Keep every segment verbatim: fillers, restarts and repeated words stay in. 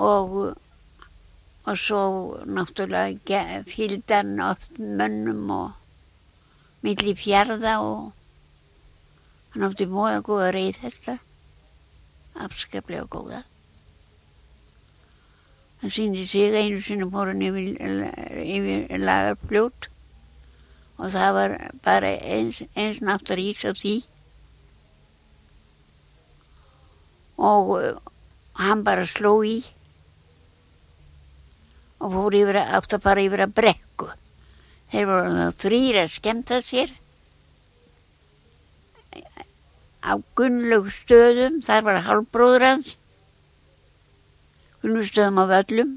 og, og svo náttúrulega fylgdi hann oft mönnum og milli fjarða og hann átti móða góða reiðhesta, afskaplega góða. Hann sýndi sig einu sinni fór hann yfir, yfir Lagarfljót og það var bara eins, eins náttar ís af því og hann bara sló í og fór yfir að átt að fara yfir að brekku. Þeir voru þá þrír að skemmta sér á Gunnlaugs stöðum, þar var hálfbróður hans, Gunnlaugs stöðum á Völlum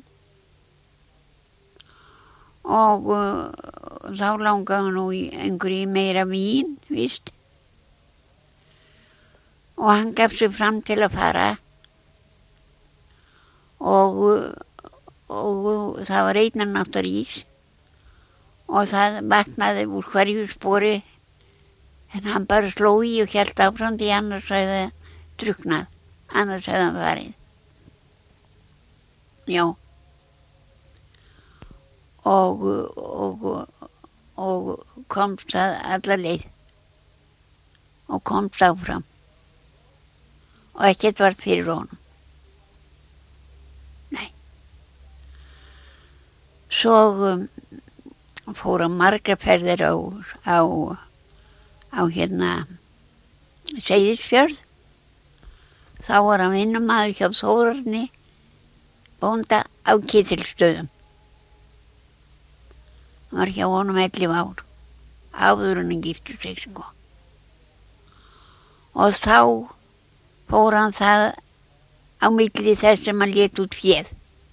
og uh, þá langaði hann nú í einhverju meira vín, víst. Og hann gaf sig fram til að fara og, og það var einnar náttar ís og það vaknaði úr hverju spori en hann bara sló í og hélt áfram því annars hefði drukknað, annars hefði hann farið. Já. Og, og, og komst að alla leið og komst áfram og ekkert varð fyrir honum. Nei. Svo um, fór hann margar ferðir á, á, á hérna Seyðisfjörð. Þá var hann vinnumaður hjá Þórarni bónda á Ketilsstöðum. Hann var hjá honum ellefu ár, áður en hann gifti sig sko. Og þá fór hann það á milli þess sem hann lét út féð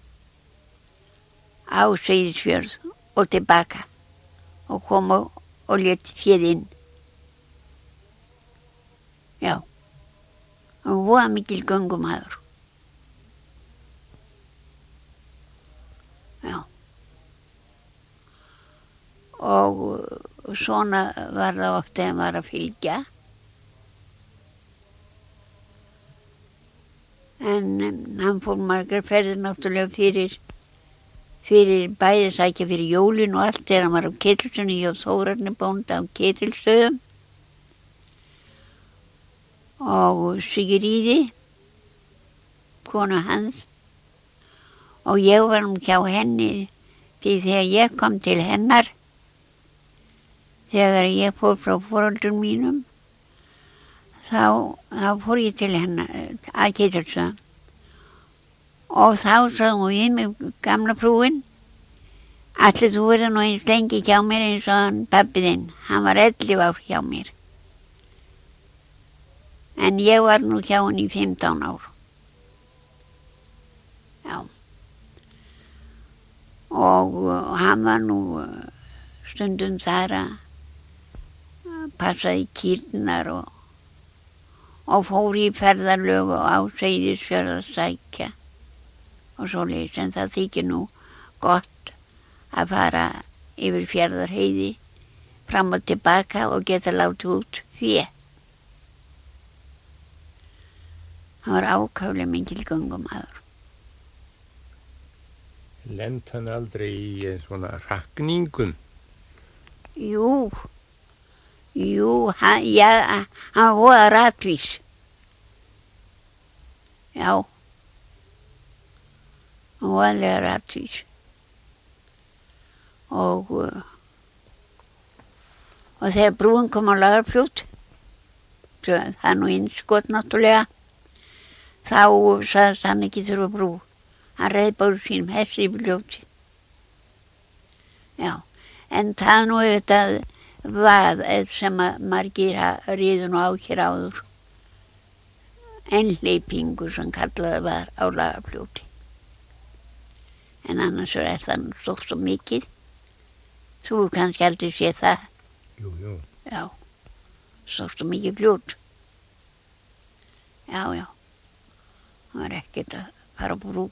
á Seyðisfjörð og tilbaka og kom og, og lét féð inn. Já, hann var mikil göngumaður. Já. Og svona var það oft þegar hann var að fylgja. En um, hann fór margar ferðir náttúrulega fyrir, fyrir bæði sækja fyrir jólin og allt þegar hann var á Ketilsstöðum hjá Þórarni bónda á Ketilsstöðum. Og Sigríði, konu hans. Og ég var nú hjá henni því þegar ég kom til hennar, þegar ég fór frá foreldrum mínum, þá, þá fór ég til hennar að Ketilsstöðum. Og þá sagði hún við mig, gamla frúin, ætli þú verður nú eins lengi hjá mér eins og hann pabbi þinn, hann var ellefu ár hjá mér. En ég var nú hjá hann í fimmtán ár. Já. Og uh, hann var nú uh, stundum þar að passa í kýrnar og, og fór í ferðarlög og á Seyðisfjörð að sækja og svoleiðis. En það þykir nú gott að fara yfir Fjarðarheiði fram og tilbaka og geta látið út fé. Hann var ákaflega mikil göngumaður. Lent hann aldrei í svona hrakningum? Jú, jú, hann, ja, hann var ratvís. Já, hann var alveg ratvís. Og, og þegar brúin kom á Lagarfljót, það er nú innskot náttúrulega, þá sagðist hann ekki þurfa brú. Hann reið bara sínum hesti yfir fljótið. Já, en það nú auðvitað var sem að margir riðu nú á hér áður. Einhleypingur sem kallaði var á Lagarfljóti. En annars er það nú stórt svo mikið. Þú kannski aldrei sé það. Jú, jú. Já, stórt svo mikið fljót. Já, já. Það var ekkert að fara á brú.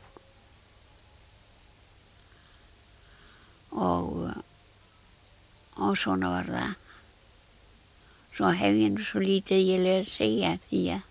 Og, og svona var það. Svo hef ég nú svo lítið ég lega að segja því að